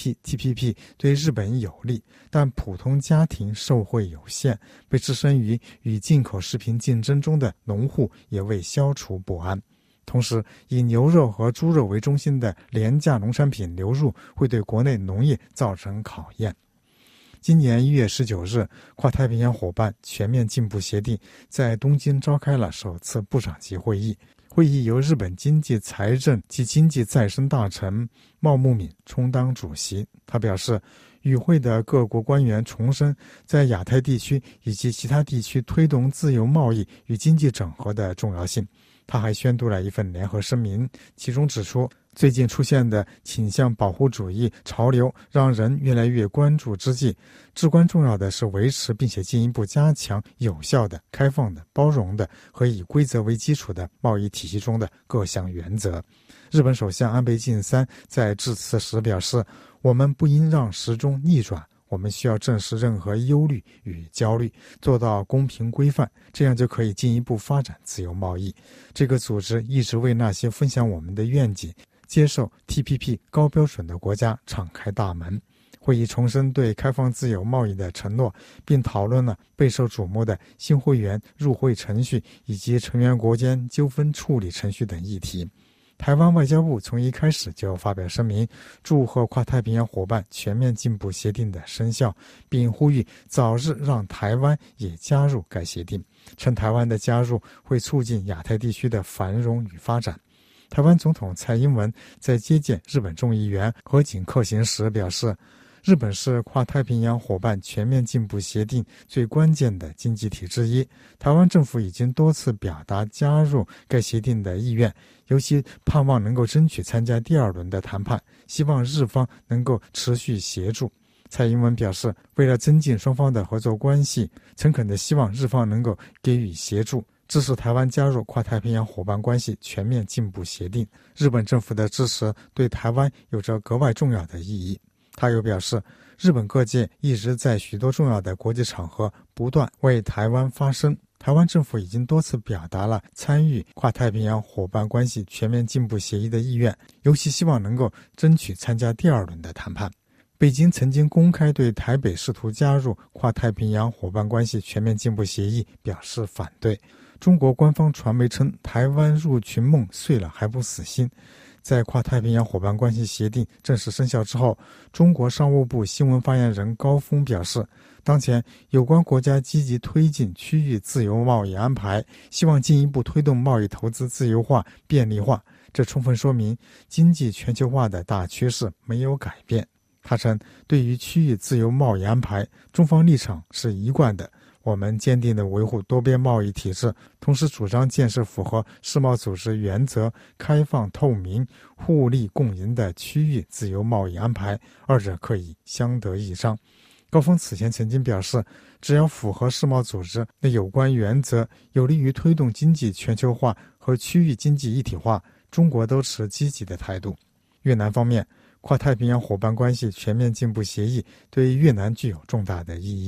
CPTPP 对日本有利，但普通家庭受惠有限，被置身于与进口食品竞争中的农户也未消除不安。同时，以牛肉和猪肉为中心的廉价农产品流入会对国内农业造成考验。今年1月19日，跨太平洋伙伴全面进步协定在东京召开了首次部长级会议。会议由日本经济财政及经济再生大臣茂木敏充当主席。他表示，与会的各国官员重申在亚太地区以及其他地区推动自由贸易与经济整合的重要性。他还宣读了一份联合声明，其中指出，最近出现的倾向保护主义潮流让人越来越关注之际，至关重要的是维持并且进一步加强有效的、开放的、包容的和以规则为基础的贸易体系中的各项原则。日本首相安倍晋三在致辞时表示，我们不应让时钟逆转，我们需要正视任何忧虑与焦虑，做到公平规范，这样就可以进一步发展自由贸易。这个组织一直为那些分享我们的愿景、接受 TPP 高标准的国家敞开大门。会议重申对开放自由贸易的承诺，并讨论了备受瞩目的新会员入会程序以及成员国间纠纷处理程序等议题。台湾外交部从一开始就发表声明，祝贺跨太平洋伙伴全面进步协定的生效，并呼吁早日让台湾也加入该协定，称台湾的加入会促进亚太地区的繁荣与发展。台湾总统蔡英文在接见日本众议员河井克行时表示，日本是跨太平洋伙伴全面进步协定最关键的经济体之一，台湾政府已经多次表达加入该协定的意愿，尤其盼望能够争取参加第二轮的谈判，希望日方能够持续协助。蔡英文表示，为了增进双方的合作关系，诚恳地希望日方能够给予协助，支持台湾加入跨太平洋伙伴关系全面进步协定。日本政府的支持对台湾有着格外重要的意义。他又表示，日本各界一直在许多重要的国际场合不断为台湾发声，台湾政府已经多次表达了参与跨太平洋伙伴关系全面进步协议的意愿，尤其希望能够争取参加第二轮的谈判。北京曾经公开对台北试图加入跨太平洋伙伴关系全面进步协议表示反对。中国官方传媒称，台湾入群梦碎了还不死心。在跨太平洋伙伴关系协定正式生效之后，中国商务部新闻发言人高峰表示，当前有关国家积极推进区域自由贸易安排，希望进一步推动贸易投资自由化、便利化，这充分说明经济全球化的大趋势没有改变。他称，对于区域自由贸易安排，中方立场是一贯的，我们坚定地维护多边贸易体制，同时主张建设符合世贸组织原则、开放透明、互利共赢的区域自由贸易安排，二者可以相得益彰。高峰此前曾经表示，只要符合世贸组织的有关原则，有利于推动经济全球化和区域经济一体化，中国都持积极的态度。越南方面，跨太平洋伙伴关系全面进步协议对越南具有重大的意义。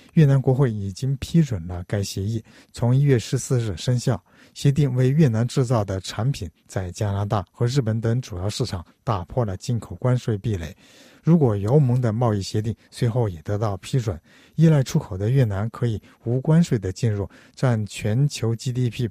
越南国会已经批准了该协议，从1月14日生效。协定为越南制造的产品在加拿大和日本等主要市场打破了进口关税壁垒。如果欧盟的贸易协定随后也得到批准，依赖出口的越南可以无关税的进入占全球 GDP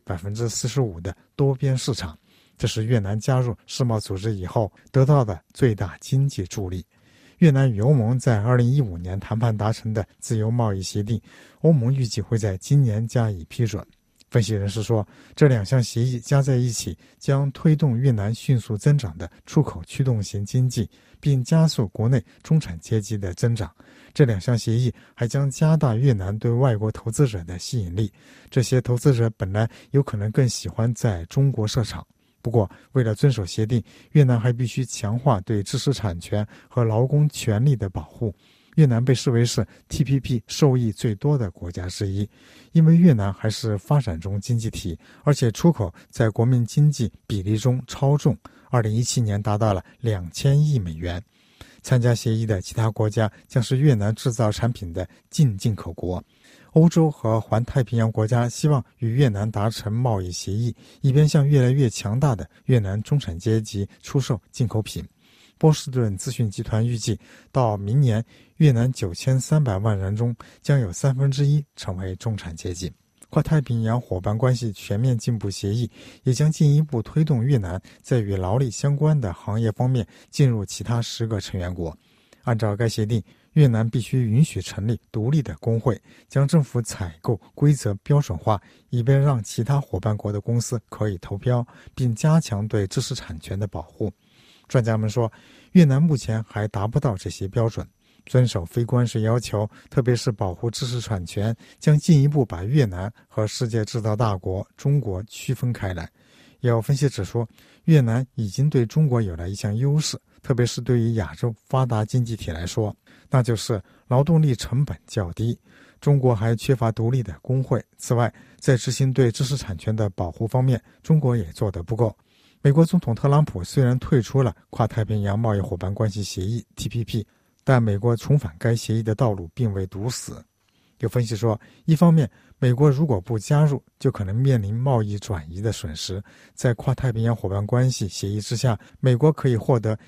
45% 的多边市场，这是越南加入世贸组织以后得到的最大经济助力。越南与欧盟在2015年谈判达成的自由贸易协定，欧盟预计会在今年加以批准。分析人士说，这两项协议加在一起将推动越南迅速增长的出口驱动型经济，并加速国内中产阶级的增长。这两项协议还将加大越南对外国投资者的吸引力，这些投资者本来有可能更喜欢在中国设厂。不过，为了遵守协定，越南还必须强化对知识产权和劳工权利的保护。越南被视为是 TPP 受益最多的国家之一，因为越南还是发展中经济体，而且出口在国民经济比例中超重，2017年达到了2000亿美元。参加协议的其他国家将是越南制造产品的净进口国。欧洲和环太平洋国家希望与越南达成贸易协议，以便向越来越强大的越南中产阶级出售进口品。波士顿资讯集团预计，到明年，越南9300万人中将有1/3成为中产阶级。跨太平洋伙伴关系全面进步协议也将进一步推动越南在与劳力相关的行业方面进入其他10个成员国。按照该协定，越南必须允许成立独立的工会，将政府采购规则标准化，以便让其他伙伴国的公司可以投标，并加强对知识产权的保护。专家们说，越南目前还达不到这些标准。遵守非关税要求，特别是保护知识产权，将进一步把越南和世界制造大国中国区分开来。有分析指出，越南已经对中国有了一项优势，特别是对于亚洲发达经济体来说，那就是劳动力成本较低。中国还缺乏独立的工会。此外，在执行对知识产权的保护方面，中国也做得不够。美国总统特朗普虽然退出了跨太平洋贸易伙伴关系协议 TPP， 但美国重返该协议的道路并未堵死。有分析说，一方面，美国如果不加入，就可能面临贸易转移的损失。在跨太平洋伙伴关系协议之下，美国可以获得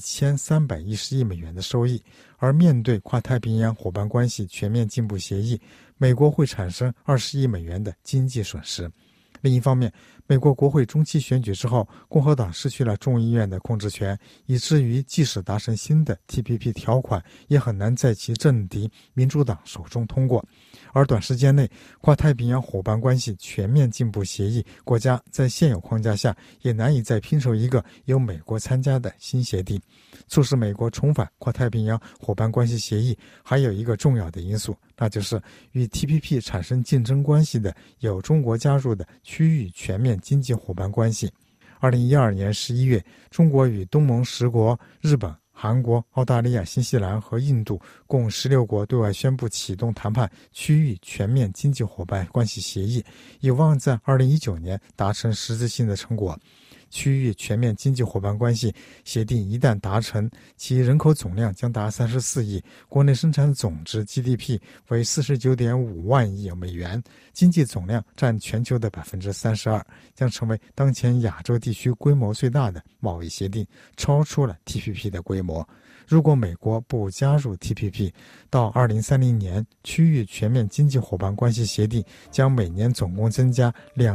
1310亿美元的收益，而面对跨太平洋伙伴关系全面进步协议，美国会产生20亿美元的经济损失。另一方面，美国国会中期选举之后，共和党失去了众议院的控制权，以至于即使达成新的 TPP 条款，也很难在其政敌民主党手中通过。而短时间内，跨太平洋伙伴关系全面进步协议国家在现有框架下也难以再拼凑一个由美国参加的新协定。促使美国重返跨太平洋伙伴关系协议还有一个重要的因素，那就是与 TPP 产生竞争关系的有中国加入的区域全面经济伙伴关系。2012年11月，中国与东盟10国、日本、韩国、澳大利亚、新西兰和印度共16国对外宣布启动谈判区域全面经济伙伴关系协议，有望在2019年达成实质性的成果。区域全面经济伙伴关系协定一旦达成，其人口总量将达34亿，国内生产总值 GDP 为 49.5 万亿美元，经济总量占全球的 32%， 将成为当前亚洲地区规模最大的贸易协定，超出了 TPP 的规模。如果美国不加入 TPP， 到2030年，区域全面经济伙伴关系协定将每年总共增加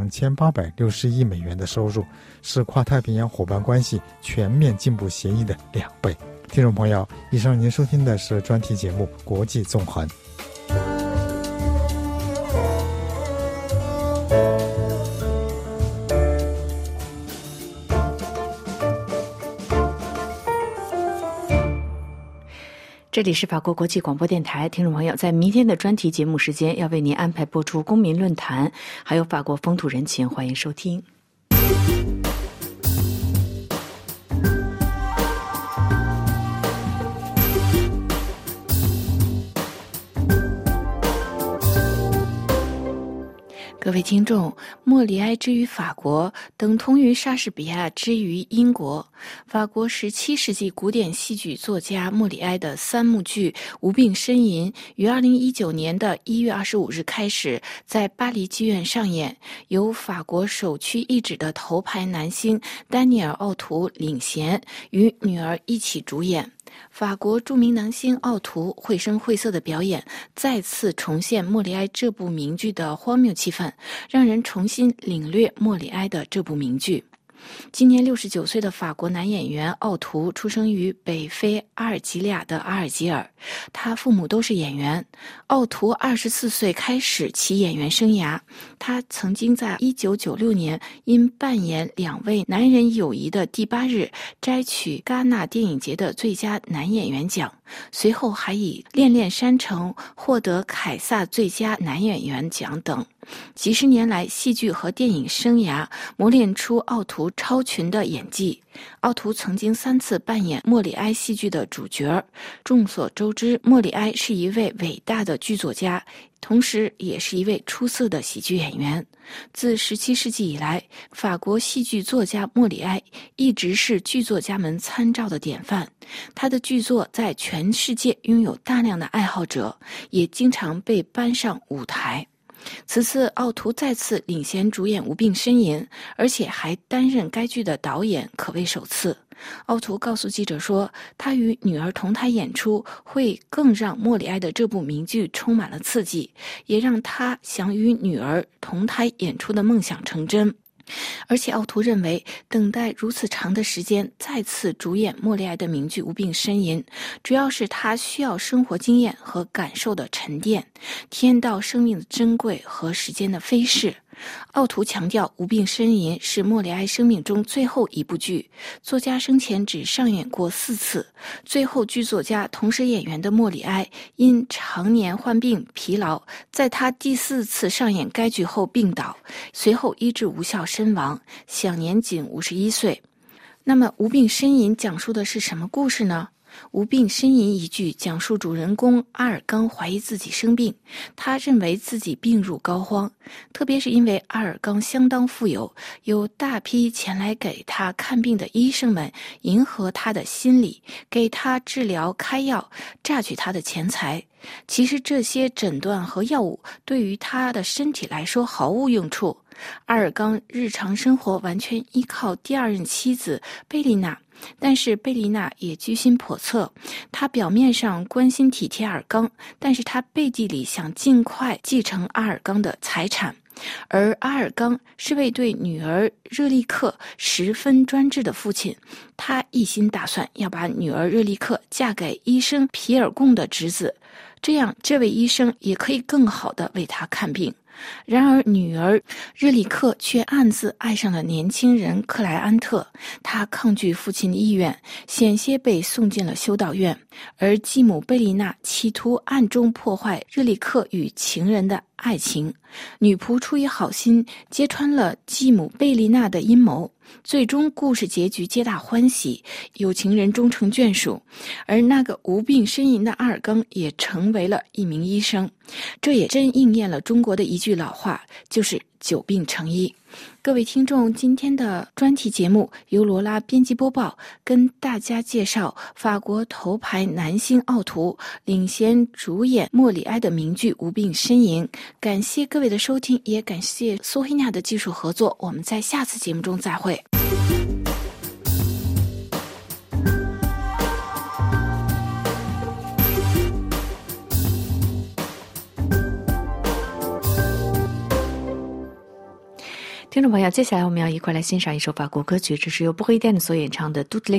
2860亿美元的收入，是跨太平洋伙伴关系全面进步协议的2倍。听众朋友，以上您收听的是专题节目《国际纵横》。 这里是法国国际广播电台，听众朋友，在明天的专题节目时间要为您安排播出公民论坛，还有法国风土人情，欢迎收听。 各位听众，莫里埃之于法国等同于莎士比亚之于英国。法国17世纪古典戏剧作家莫里埃的3幕剧《无病呻吟》于2019年的1月25日开始在巴黎剧院上演，由法国首屈一指的头牌男星丹尼尔·奥图领衔，与女儿一起主演。法国著名男星奥图绘声绘色的表演，再次重现莫里埃这部名剧的荒谬气氛，让人重新领略莫里埃的这部名剧。今年69岁的法国男演员奥图出生于北非阿尔及利亚的阿尔及尔，他父母都是演员。奥图24岁开始其演员生涯，他曾经在1996年因扮演2位男人友谊的第8日摘取戛纳电影节的最佳男演员奖，随后还以《恋恋山城》获得凯撒最佳男演员奖等。几十年来，戏剧和电影生涯磨练出奥图超群的演技。奥图曾经3次扮演莫里埃戏剧的主角。众所周知，莫里埃是一位伟大的剧作家，同时也是一位出色的喜剧演员。自17世纪以来，法国戏剧作家莫里埃一直是剧作家们参照的典范。他的剧作在全世界拥有大量的爱好者，也经常被搬上舞台。此次奥图再次领衔主演《无病呻吟》，而且还担任该剧的导演，可谓首次。奥图告诉记者说，他与女儿同台演出会更让莫里埃的这部名剧充满了刺激，也让他想与女儿同台演出的梦想成真。而且奥图认为，等待如此长的时间再次主演莫里埃的名剧《无病呻吟》，主要是他需要生活经验和感受的沉淀，体验到生命的珍贵和时间的飞逝。奥图强调，《无病呻吟》是莫里埃生命中最后一部剧，作家生前只上演过4次。最后剧作家同时演员的莫里埃因常年患病疲劳，在他第4次上演该剧后病倒，随后医治无效身亡，享年仅51岁。那么《无病呻吟》讲述的是什么故事呢？无病呻吟一剧讲述主人公阿尔冈怀疑自己生病，他认为自己病入膏肓，特别是因为阿尔冈相当富有，有大批前来给他看病的医生们迎合他的心理，给他治疗开药，榨取他的钱财。其实这些诊断和药物对于他的身体来说毫无用处。阿尔冈日常生活完全依靠第2任妻子贝丽娜，但是贝丽娜也居心叵测，她表面上关心体贴阿尔冈，但是她背地里想尽快继承阿尔冈的财产。而阿尔冈是位对女儿热利克十分专制的父亲，他一心打算要把女儿热利克嫁给医生皮尔贡的侄子，这样这位医生也可以更好地为他看病。然而女儿热里克却暗自爱上了年轻人克莱安特，她抗拒父亲的意愿，险些被送进了修道院。而继母贝丽娜企图暗中破坏热里克与情人的爱情，女仆出于好心揭穿了继母贝丽娜的阴谋，最终故事结局皆大欢喜，有情人终成眷属，而那个无病呻吟的阿尔冈也成为了一名医生。这也真应验了中国的一句老话，就是久病成医。各位听众，今天的专题节目由罗拉编辑播报，跟大家介绍法国头牌男星奥图领衔主演莫里埃的名剧《无病呻吟》。感谢各位的收听，也感谢苏黑娜的技术合作，我们在下次节目中再会。听众朋友，接下来我们要一块来欣赏一首法国歌曲，这是由不灰店所演唱的《Toutes les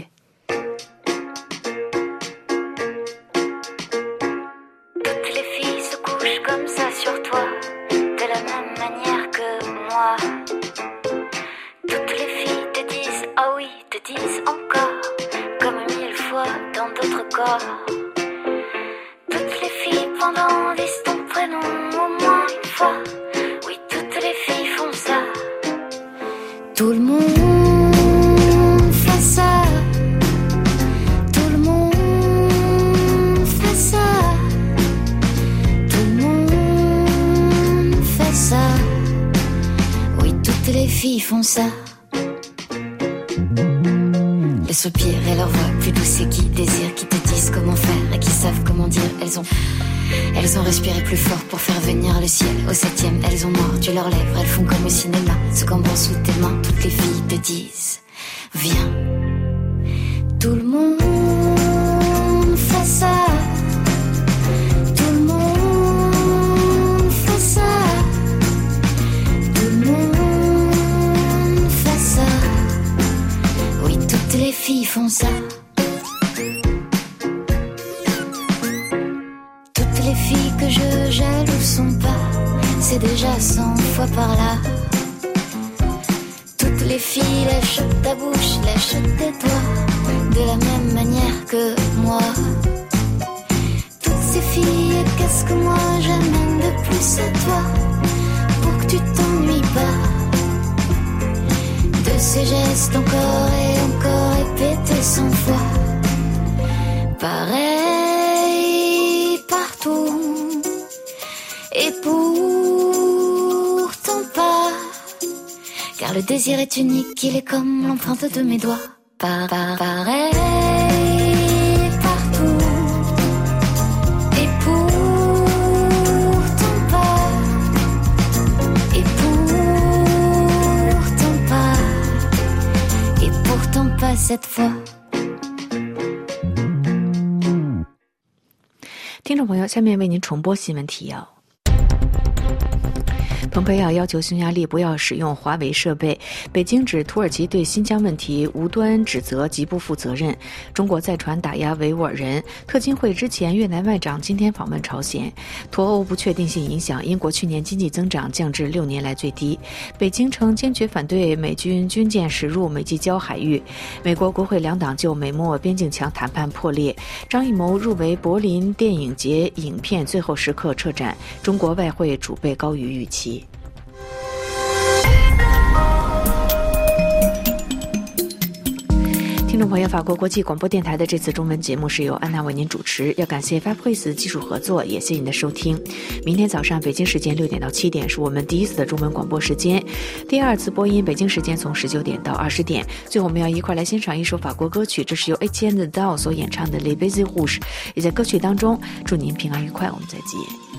filles》。Tout le monde fait ça, tout le monde fait ça, tout le monde fait ça. filles font ça. Les soupirs et leur voix plus douce et qui désirent, qui te disent comment faire et qui savent comment dire. Elles ont respiré plus fort pour faire venir le ciel. Au 7e, elles ont mordu leurs lèvres. Elles font comme au cinéma, se cambrant sous tes mains. Toutes les filles te disent, viens. Tout le monde fait ça. Tout le monde fait ça. Tout le monde fait ça. Oui, toutes les filles font ça. Toutes les filles que je jalouse sont pas, c'est déjà 100 fois par là. Toutes les filles lèchent ta bouche, lèchent tes doigts, de la même manière que moi. Toutes ces filles, qu'est-ce que moi j'amène de plus à toi, pour que tu t'ennuies pas de ces gestes encore et encore répétés 100 fois. Pareil partout, et pourtant pas, car le désir est unique, il est comme l'empreinte de mes doigts. Pareil partout, et pourtant pas, et pourtant pas, et pourtant pas cette fois. 听众朋友，下面为您重播新闻提要。蓬佩奥要求匈牙利不要使用华为设备。北京指土耳其对新疆问题无端指责，极不负责任。中国再传打压维吾尔人。特金会之前，越南外长今天访问朝鲜。脱欧不确定性影响英国去年经济增长降至6年来最低。北京称坚决反对美军军舰驶入美济礁海域。美国国会两党就美墨边境墙谈判破裂。张艺谋入围柏林电影节影片最后时刻撤展。中国外汇储备高于预期。听众朋友，法国国际广播电台的这次中文节目是由安娜为您主持，要感谢 Fabrice 技术合作，也谢谢您的收听。明天早上北京时间6点到7点是我们第一次的中文广播时间，第二次播音北京时间从19点到20点。最后我们要一块来欣赏一首法国歌曲，这是由 Etienne Dao 所演唱的 Les Baisers Rouges， 也在歌曲当中祝您平安愉快，我们再见。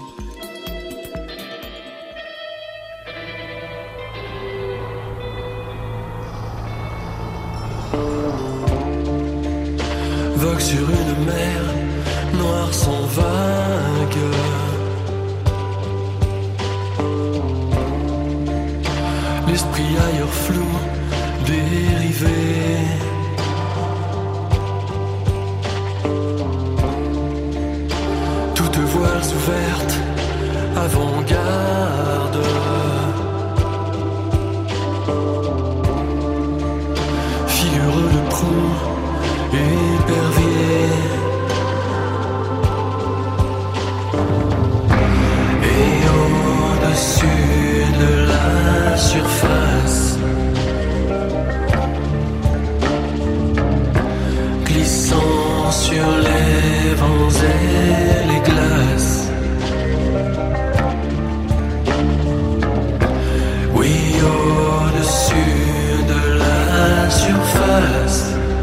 Vogue sur une mer noire sans vague. L'esprit ailleurs flou, dérivé. Toutes voiles ouvertes, avant-garde. Figure de proue, épervier. Et au-dessus de la surface, glissant sur les vents et les glaces. Oui, au-dessus de la surface,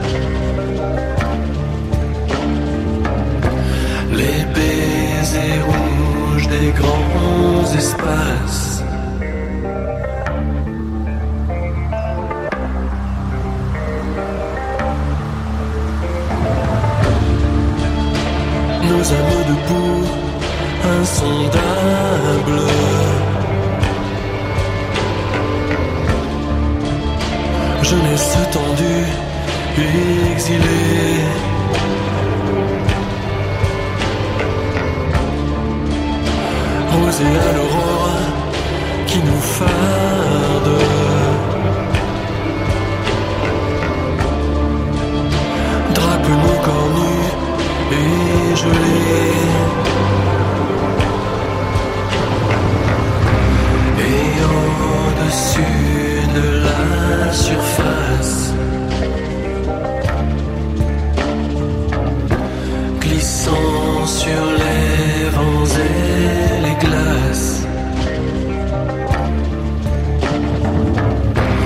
les baisers rouges des grands espaces. Nos âmes debout, insondables. Jeunesse tendue, exilée. Rosée à l'aurore qui nous farde. Drape nos corps nus et gelés. Et au-dessus de la surface, glissant sur les vents et les glaces.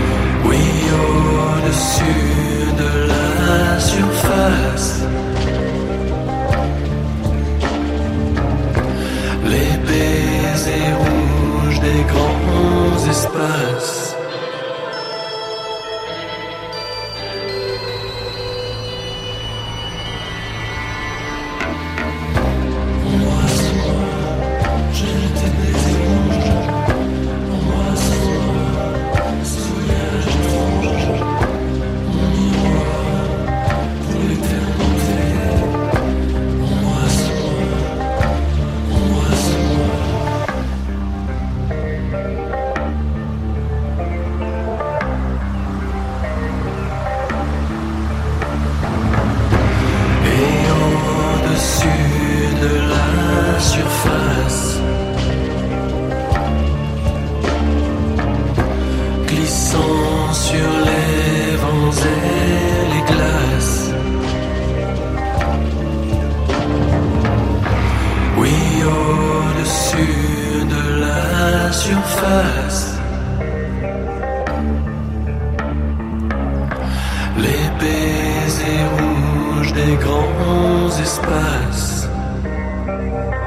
surface. Les baisers rouges des grands espaces.